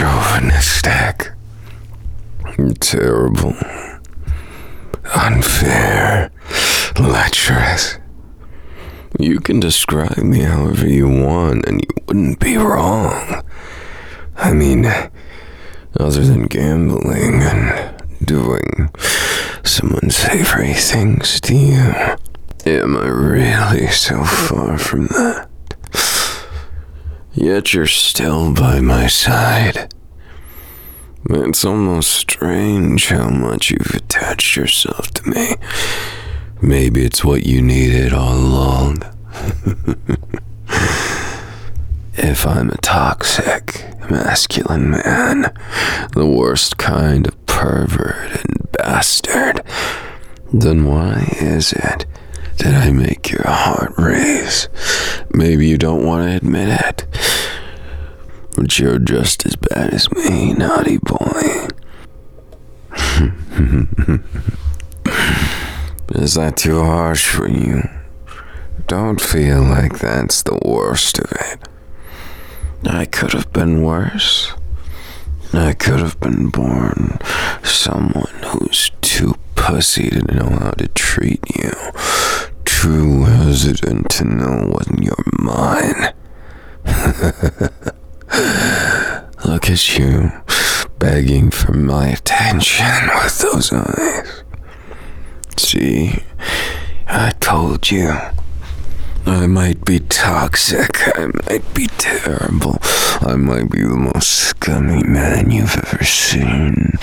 chauvinistic, terrible, unfair, lecherous. You can describe me however you want, and you wouldn't be wrong. I mean, other than gambling and doing some unsavory things to you, am I really so far from that? Yet you're still by my side. It's almost strange how much you've attached yourself to me. Maybe it's what you needed all along. If I'm a toxic, masculine man, the worst kind of pervert and bastard, then why is it that I make your heart race? Maybe you don't want to admit it, but you're just as bad as me, naughty boy. Is that too harsh for you? Don't feel like that's the worst of it. I could have been worse. I could have been born someone who's too pussy to know how to treat you, too hesitant to know when you're mine. Look at you, begging for my attention with those eyes. See, I told you. I might be toxic, I might be terrible, I might be the most scummy man you've ever seen.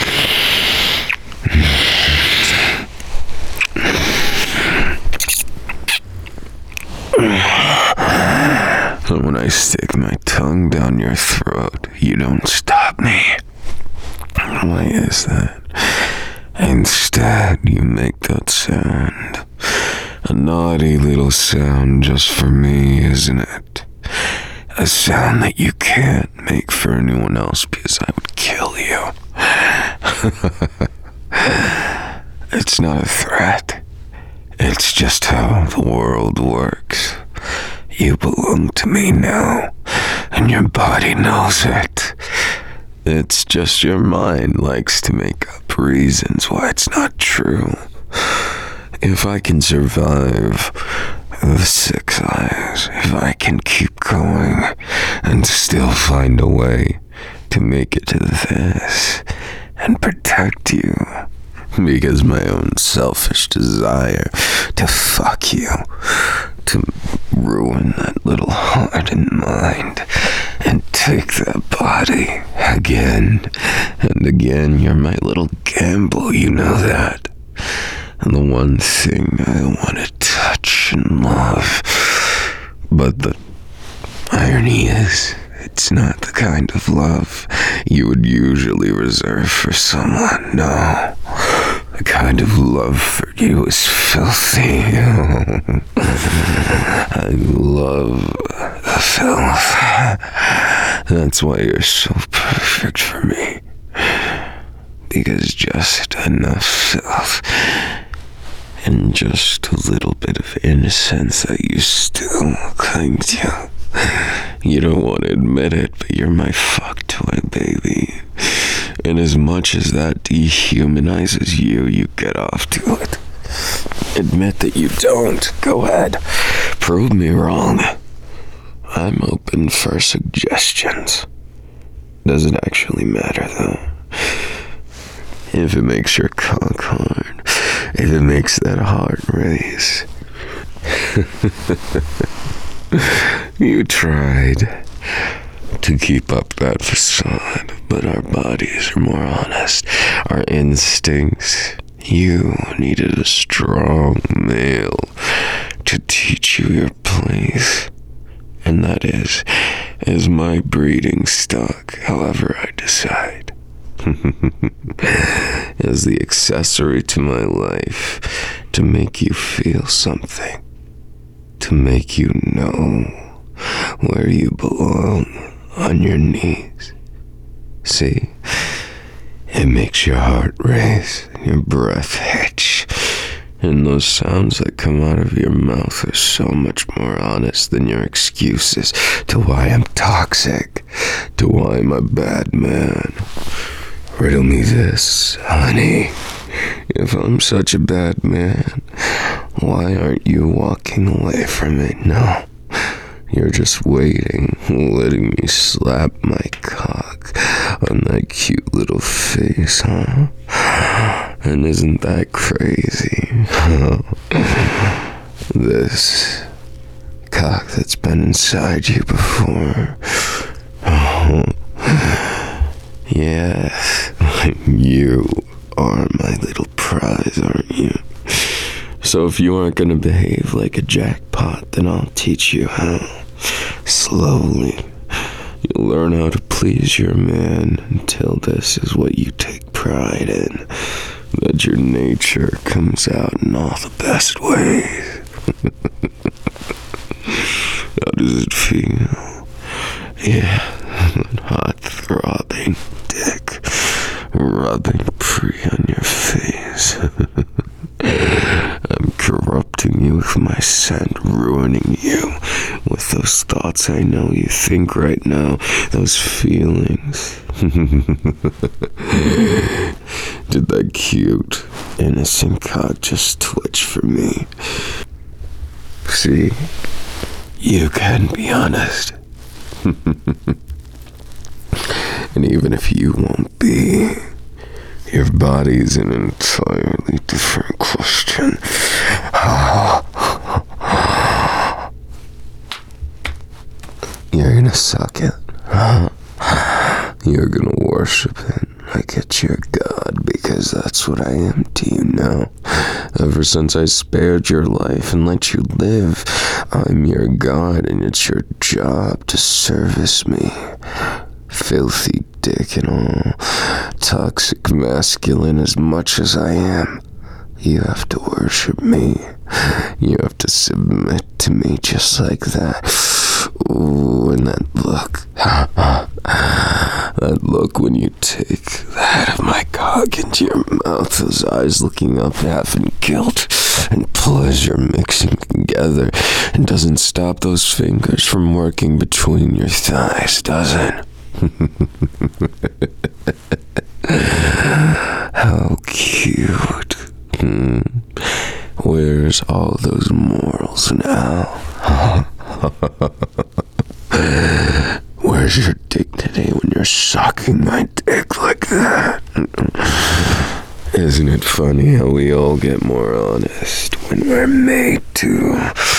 And when I stick my tongue down your throat, you don't stop me. Why is that? Instead, you make that sound. A naughty little sound just for me, isn't it? A sound that you can't make for anyone else because I would kill you. It's not a threat. It's just how the world works. You belong to me now, and your body knows it. It's just your mind likes to make up reasons why it's not true. If I can survive the 6 eyes, if I can keep going and still find a way to make it to this and protect you, because my own selfish desire to fuck you, to ruin that little heart and mind and take that body again and again. You're my little gamble, you know that. And the one thing I want to touch and love. But the irony is, it's not the kind of love you would usually reserve for someone, no. The kind of love for you is filthy. I love the filth. That's why you're so perfect for me. Because just enough filth and just a little bit of innocence that you still cling to. You don't want to admit it, but you're my fuck toy, baby. And as much as that dehumanizes you, you get off to it. Admit that you don't. Go ahead. Prove me wrong. I'm open for suggestions. Doesn't actually matter, though. If it makes your cock hard, if it makes that heart race. You tried to keep up that facade, but our bodies are more honest. Our instincts. You needed a strong male to teach you your place. And that is my breeding stock, however I decide. As the accessory to my life, to make you feel something, to make you know where you belong on your knees. See, it makes your heart race and your breath hitch And those sounds that come out of your mouth are so much more honest than your excuses to why I'm toxic, to why I'm a bad man. Riddle me this, honey. If I'm such a bad man, why aren't you walking away from it? No. You're just waiting, letting me slap my cock on that cute little face, huh? And isn't that crazy? This cock that's been inside you before. Oh, yes, you are my little prize, aren't you? So if you aren't gonna behave like a jackpot, then I'll teach you how. Slowly, you'll learn how to please your man until this is what you take pride in. That your nature comes out in all the best ways. How does it feel? Yeah, that hot throbbing dick rubbing free on your face. I'm corrupting you with my scent, ruining you with those thoughts I know you think right now, those feelings. Did that cute, innocent cock just twitch for me? See, you can be honest. And even if you won't be, your body's an entirely different question. You're gonna suck it. You're gonna worship it like it's your God, because that's what I am to you now. Ever since I spared your life and let you live, I'm your God, and it's your job to service me. Filthy dick and all, toxic masculine as much as I am. You have to worship me. You have to submit to me just like that. Ooh, and that look. That look when you take the head of my cock into your mouth, those eyes looking up half in guilt and pleasure mixing together, and doesn't stop those fingers from working between your thighs, does it? How cute. Where's all those morals now? Where's your dignity when you're sucking my dick like that? Isn't it funny how we all get more honest when we're made to?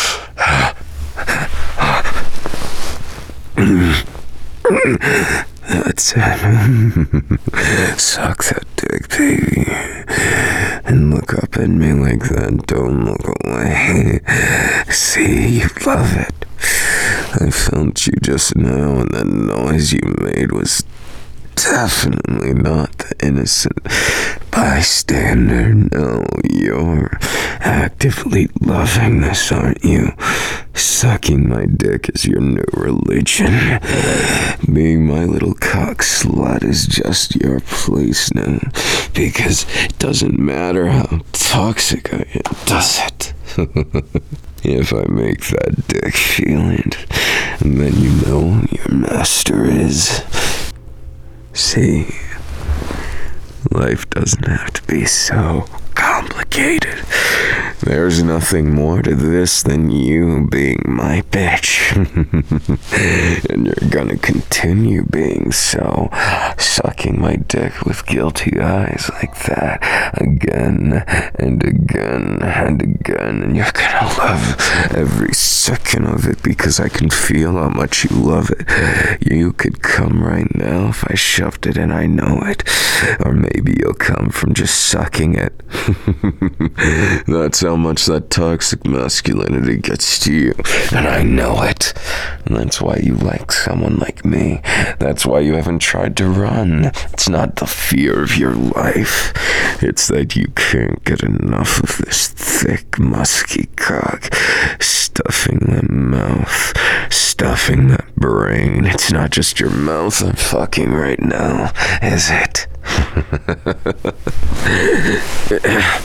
That's it. Suck that dick, baby. And look up at me like that. Don't look away. See, you love it. I felt you just now, and that noise you made was definitely not the innocent bystander. No, you're actively loving this, aren't you? Sucking my dick is your new religion. Being my little cock slut is just your place now. Because it doesn't matter how toxic I am, does it? If I make that dick feel it, then you know who your master is. See, life doesn't have to be so complicated. There's nothing more to this than you being my bitch. And you're gonna continue being so, sucking my dick with guilty eyes like that again and again and again. And you're gonna love every second of it because I can feel how much you love it. You could come right now if I shoved it, and I know it. Or maybe you'll come from just sucking it. That's how much that toxic masculinity gets to you, and I know it. And that's why you like someone like me. That's why you haven't tried to run. It's not the fear of your life. It's that you can't get enough of this thick, musky cock stuffing that mouth, stuffing that brain. It's not just your mouth I'm fucking right now, is it?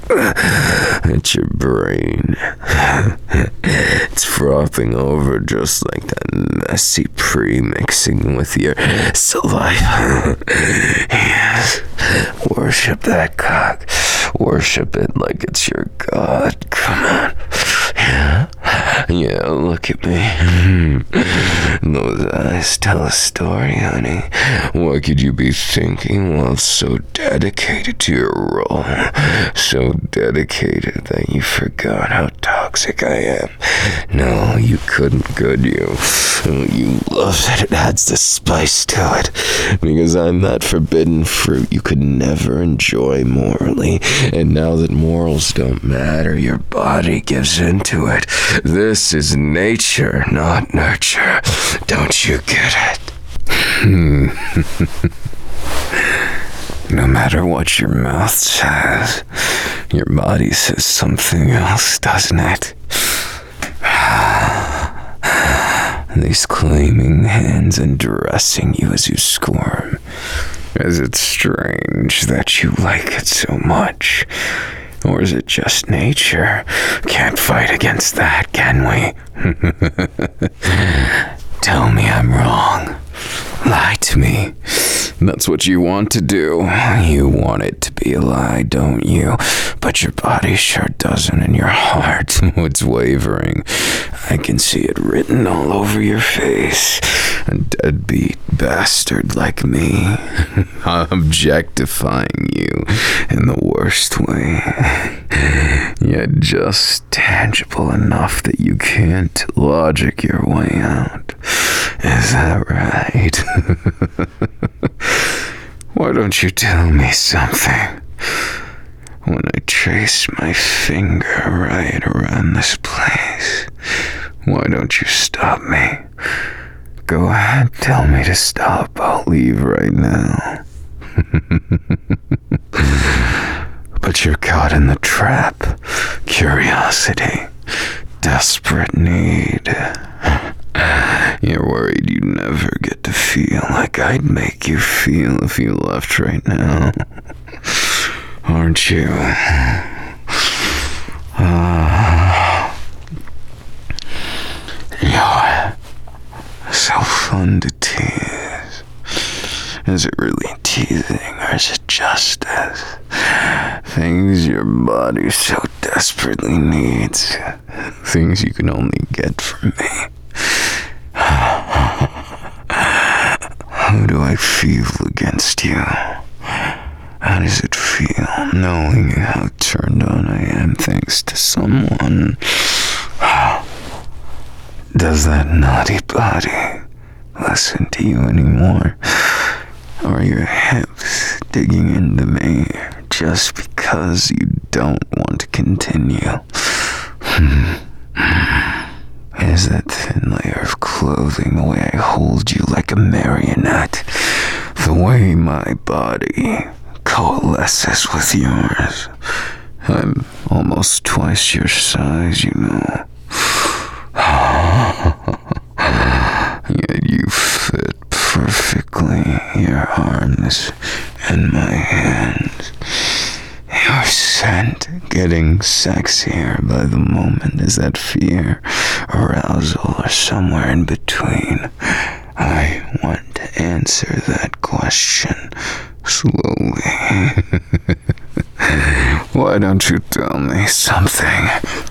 It's your brain. It's frothing over just like that messy pre-mixing with your saliva. Yes. Worship that cock. Worship it like it's your god. Come on. Yeah, look at me. Those eyes tell a story, honey. What could you be thinking while so dedicated to your role? So dedicated that you forgot how toxic I am. No, you couldn't, could you? You love that it adds the spice to it. Because I'm that forbidden fruit you could never enjoy morally. And now that morals don't matter, your body gives into it. This is nature, not nurture. Don't you get it? No matter what your mouth says, your body says something else, doesn't it? These claiming hands undressing you as you squirm. Is it strange that you like it so much? Or is it just nature? Can't fight against that, can we? Tell me I'm wrong. Lie to me. That's what you want to do. You want it to be a lie, don't you? But your body sure doesn't, and your heart, it's wavering. I can see it written all over your face. A deadbeat bastard like me. Objectifying you in the worst way. Yet just tangible enough that you can't logic your way out. Is that right? Why don't you tell me something? When I trace my finger right around this place, why don't you stop me? Go ahead, tell me to stop. I'll leave right now. But you're caught in the trap. Curiosity. Desperate need. You're worried you never get to feel like I'd make you feel if you left right now. Aren't you? You're so fun to tease. Is it really teasing, or is it justice? Things your body so desperately needs. Things you can only get from me. How do I feel against you? How does it feel knowing how turned on I am thanks to someone? Does that naughty body listen to you anymore? Or are your hips digging into me just because you don't want to continue? Is that thin layer of clothing the way I hold you like a marionette? The way my body coalesces with yours? I'm almost twice your size, you know. Yet you fit perfectly, your arms and my hands. Your scent getting sexier by the moment. Is that fear, arousal, or somewhere in between? I want to answer that question slowly. Why don't you tell me something?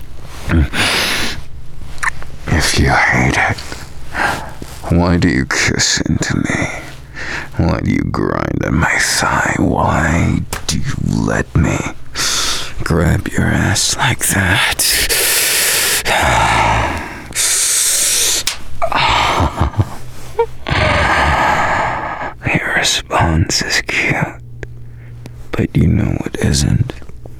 If you hate it, why do you kiss into me? Why do you grind on my thigh? Why do you let me grab your ass like that? Your response is cute, but you know what isn't?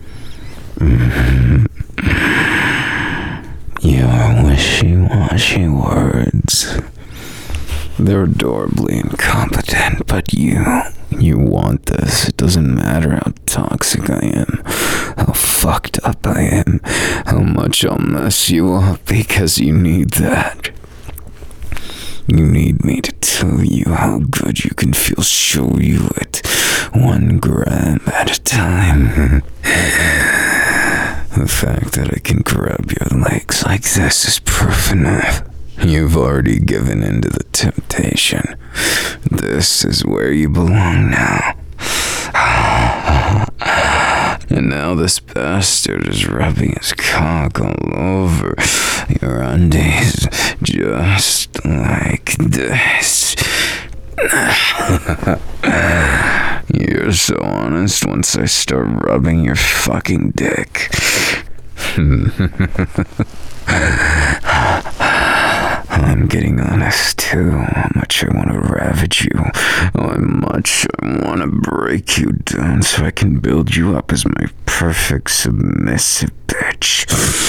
Your wishy-washy words. They're adorably incompetent, but you want this. It doesn't matter how toxic I am, how fucked up I am, how much I'll mess you up, because you need that. You need me to tell you how good you can feel, show you it 1 gram at a time. The fact that I can grab your legs like this is proof enough. You've already given in to the temptation. This is where you belong now. And now this bastard is rubbing his cock all over your undies, just like this. You're so honest once I start rubbing your fucking dick. I'm getting honest too. How much I want to ravage you. How much I want to break you down so I can build you up as my perfect submissive bitch.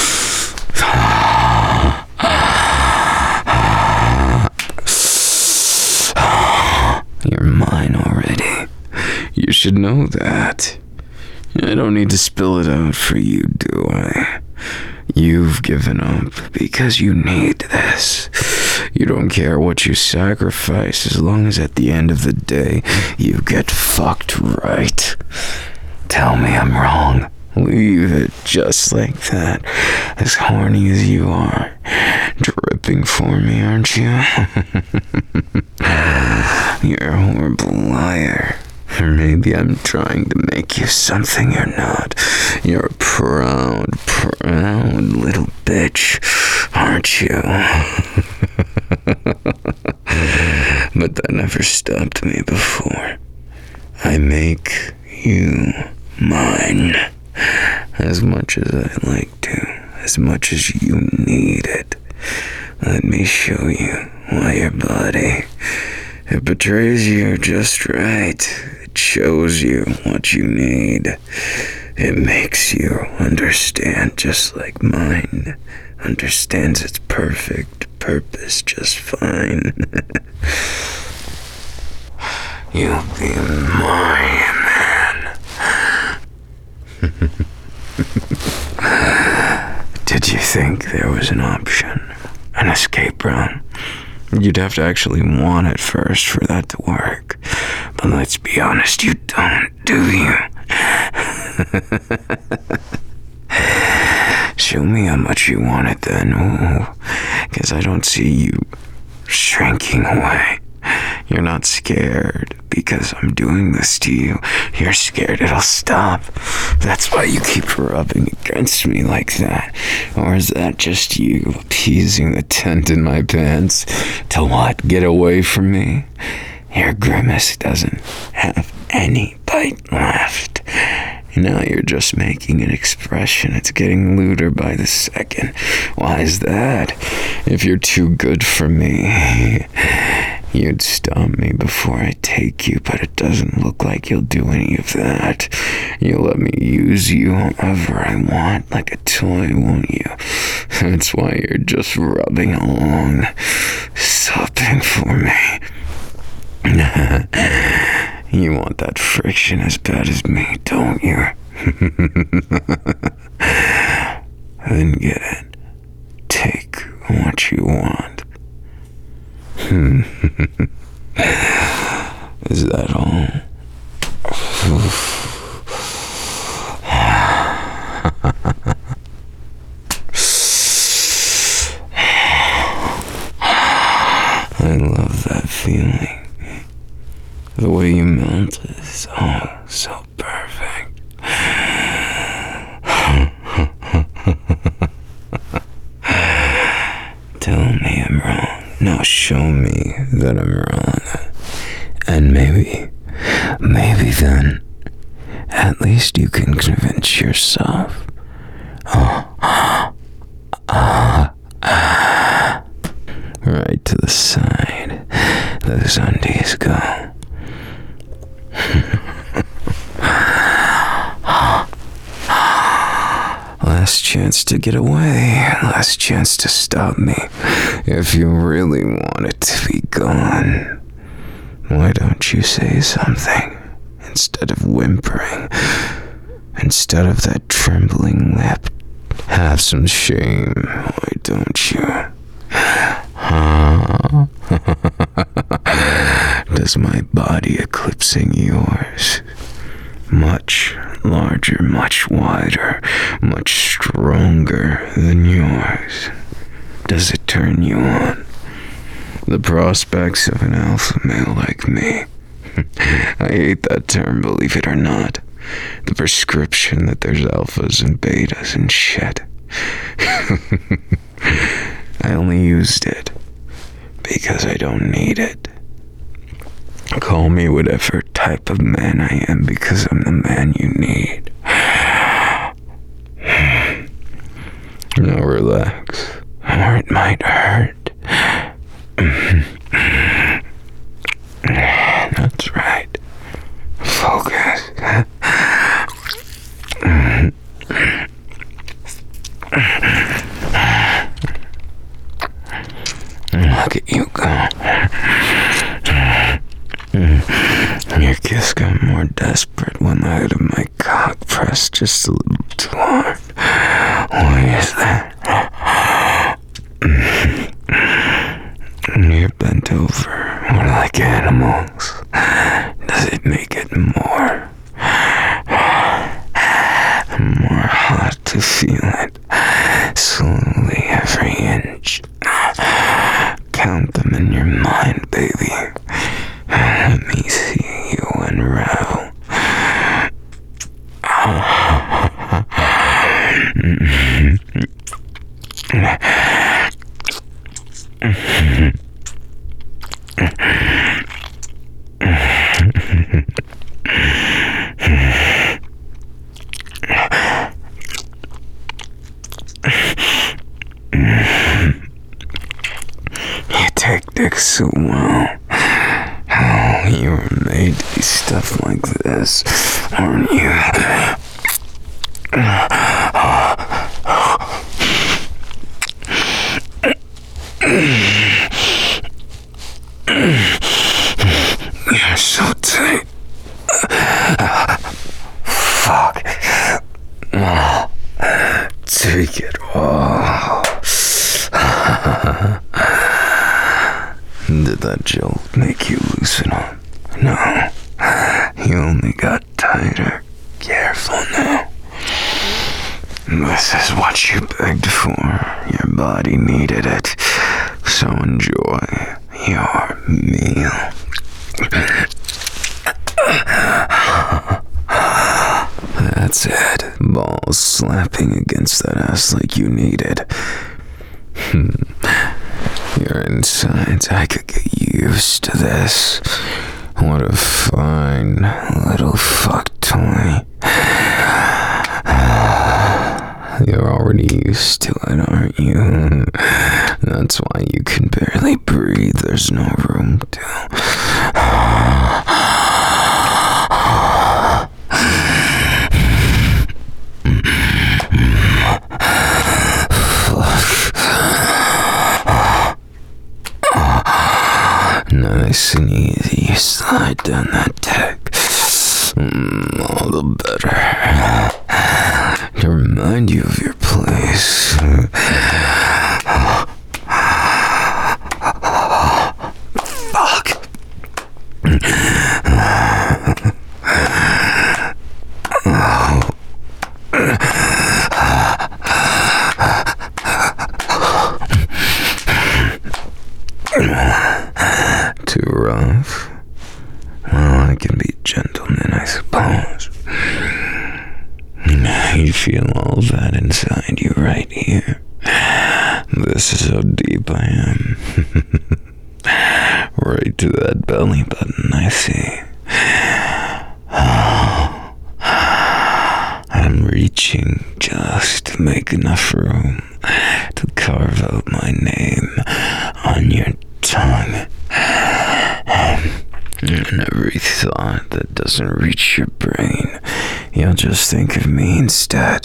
You're mine already. You should know that. I don't need to spill it out for you, do I? You've given up because you need this. You don't care what you sacrifice as long as at the end of the day you get fucked right. Tell me I'm wrong. Leave it just like that. As horny as you are. Dripping for me, aren't you? You're a horrible liar. Or maybe I'm trying to make you something you're not. You're a proud little bitch, aren't you? But that never stopped me before. I make you mine. As much as I like to, as much as you need it. Let me show you why your body, it betrays you just right. It shows you what you need. It makes you understand just like mine understands its perfect purpose just fine. You'll be my man. Did you think there was an option? An escape route? You'd have to actually want it first for that to work. But let's be honest, you don't, do you? Show me how much you want it then. Because I don't see you shrinking away. You're not scared because I'm doing this to you. You're scared it'll stop. That's why you keep rubbing against me like that. Or is that just you appeasing the tent in my pants? To what? Get away from me? Your grimace doesn't have any bite left. Now you're just making an expression. It's getting lewder by the second. Why is that? If you're too good for me, you'd stop me before I take you, but it doesn't look like you'll do any of that. You'll let me use you however I want, like a toy, won't you? That's why you're just rubbing along, supping for me. You want that friction as bad as me, don't you? Then get it. Take what you want. Is that all? I love that feeling. The way you melt is so perfect. Tell me I'm wrong. Now show me that I'm wrong. And maybe then, at least you can convince yourself. Right to the side. Those undies go. Last chance to get away. Last chance to stop me. If you really want it to be gone, why don't you say something instead of whimpering? Instead of that trembling lip, have some shame. Why don't you? Does my body eclipsing yours much larger, much wider, much stronger than yours. Does it turn you on? The prospects of an alpha male like me. I hate that term, believe it or not. The prescription that there's alphas and betas and shit. I only used it because I don't need it. Call me whatever type of man I am because I'm the man you need. Now relax, or it might hurt. That's right. Focus. Look at you go. Your kiss got more desperate when the head of my cock pressed just a little too hard. Why is that? You're bent over. We're like animals. Does it make it more hot to feel it? Slowly, every inch. Count them in your mind, baby. Let me see you unravel. You take dick so well. Oh, you were made to be stuff like this, aren't you? You're so tight. Fuck. Oh, take it all. Did that jolt make you loosen up? No. You only got tighter. Careful now. This is what you begged for. Your body needed it. So enjoy your meal. That's it. Balls slapping against that ass like you needed. Your insides, I could get used to this. What a fine little fuck toy. You're already used to it, aren't you? That's why you can barely breathe. There's no room to. Nice and easy, you slide down that deck. All the better. To remind you of your place. Fuck. Too rough? Well, I can be a gentleman, I suppose. You feel all that inside you right here. This is how deep I am. Right to that belly button, I see. I'm reaching just to make enough room to carve out my name on your tongue. And every thought that doesn't reach your brain, you'll just think of me instead.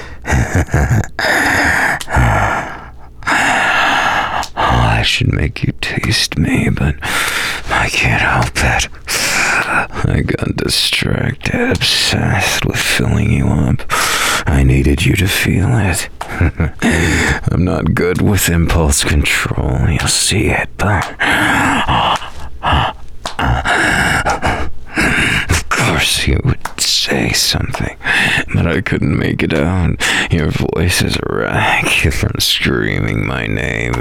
I should make you taste me, but I can't help it. I got distracted, obsessed with filling you up. I needed you to feel it. I'm not good with impulse control, you'll see it, but of course you would say something, but I couldn't make it out. Your voice is a wreck from screaming my name.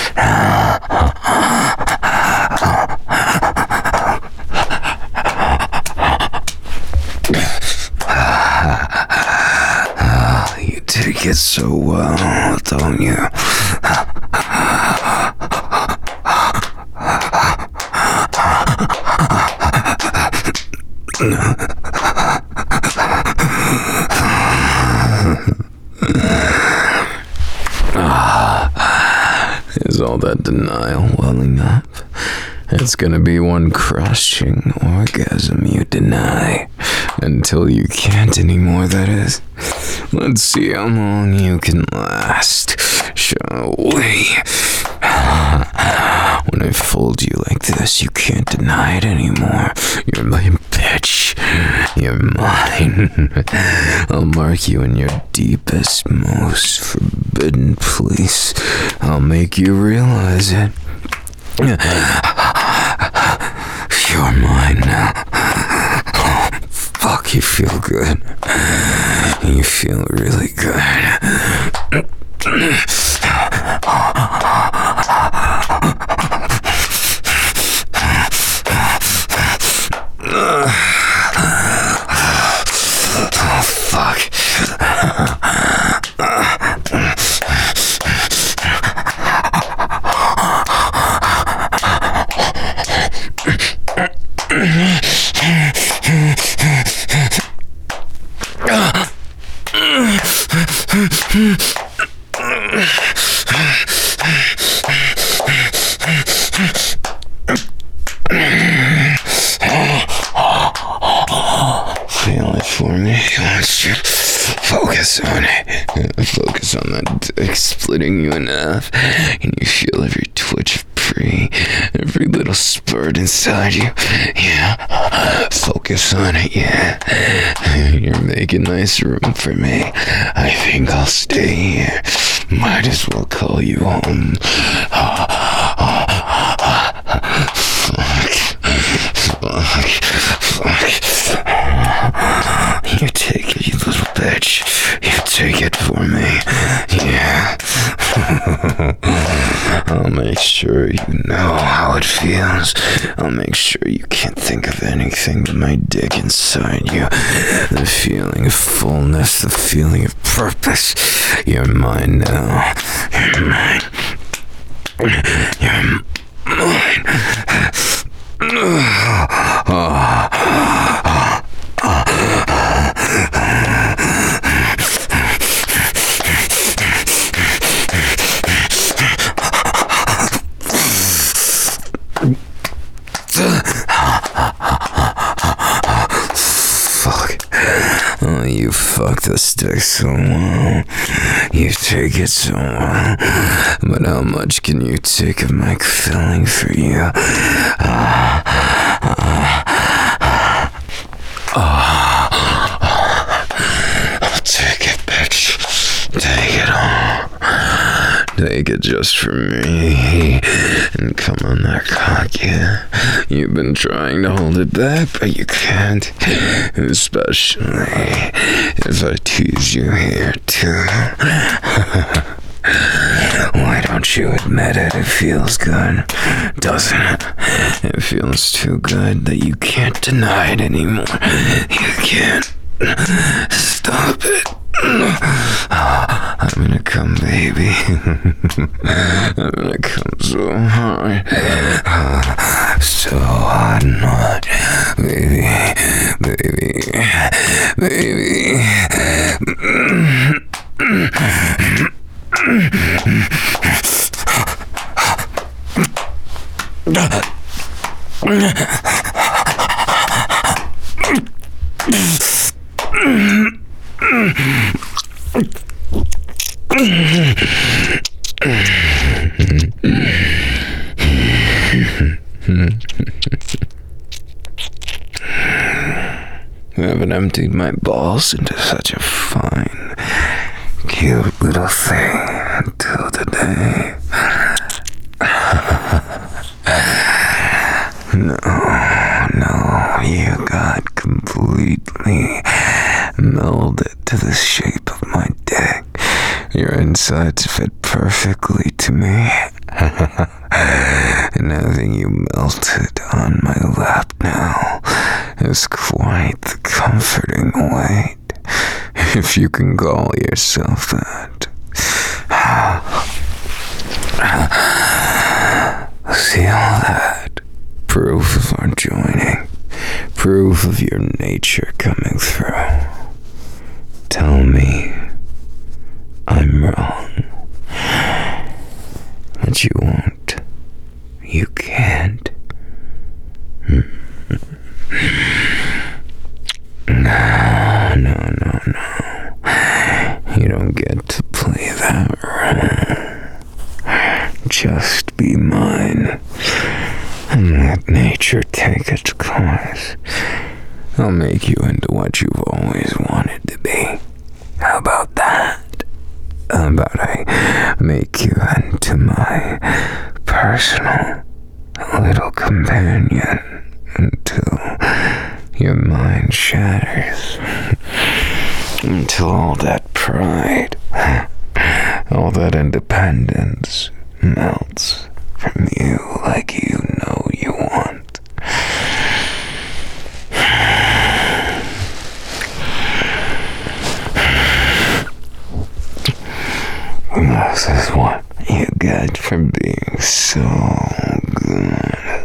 You take it so well, don't you? Is all that denial welling up? It's gonna be one crushing orgasm you deny. Until you can't anymore, that is. Let's see how long you can last, shall we? When I fold you like this, you can't deny it anymore. You're my bitch. You're mine. I'll mark you in your deepest, most forbidden place. I'll make you realize it. You're mine now. Fuck, you feel good. You feel really good. Fuck. Feel it for me. I want you to focus on it. Focus on that dick splitting you in half. Can you feel every twitch of pre, every little spurt inside you? Yeah. Focus on it, yeah. You're making nice room for me. I think I'll stay here. Might as well call you home. Fuck. You take it, you little bitch. You take it for me. Yeah. I'll make sure you know how it feels. I'll make sure you can't think of anything but my dick inside you. The feeling of fullness, the feeling of purpose. You're mine now. You're mine. You're mine. Fuck. Oh, you fuck this dick so well. You take it so well. But how much can you take of my feeling for you? Take it, bitch. Take it all. Take it just for me. And come on that cock, yeah. You've been trying to hold it back, but you can't. Especially if I tease you here, too. Why don't you admit it? It feels good, doesn't it? It feels too good that you can't deny it anymore. You can't. Stop it. I'm gonna come, baby. I'm gonna come so hard. So hard and hard. Baby. I haven't emptied my balls into such a fine, cute little thing until today. No, you got completely to the shape of my dick. Your insides fit perfectly to me. And having you melted on my lap now is quite the comforting weight, if you can call yourself that. See all that? Proof of our joining. Proof of your nature coming through. Tell me I'm wrong. But you won't. You can't. No. You don't get to play that role. Just be mine. And let nature take its course. I'll make you into what you've always wanted to be. How about that? How about I make you into my personal little companion until your mind shatters. Until all that pride, all that independence melts from you like you know you want. This is what you get for being so good.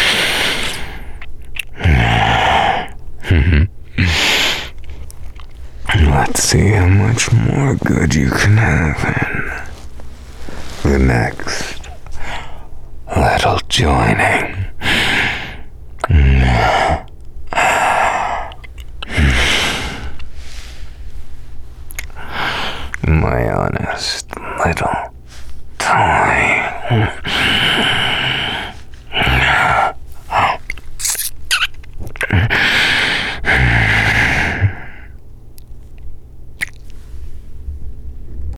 Let's see how much more good you can have in the next little joining. My honest little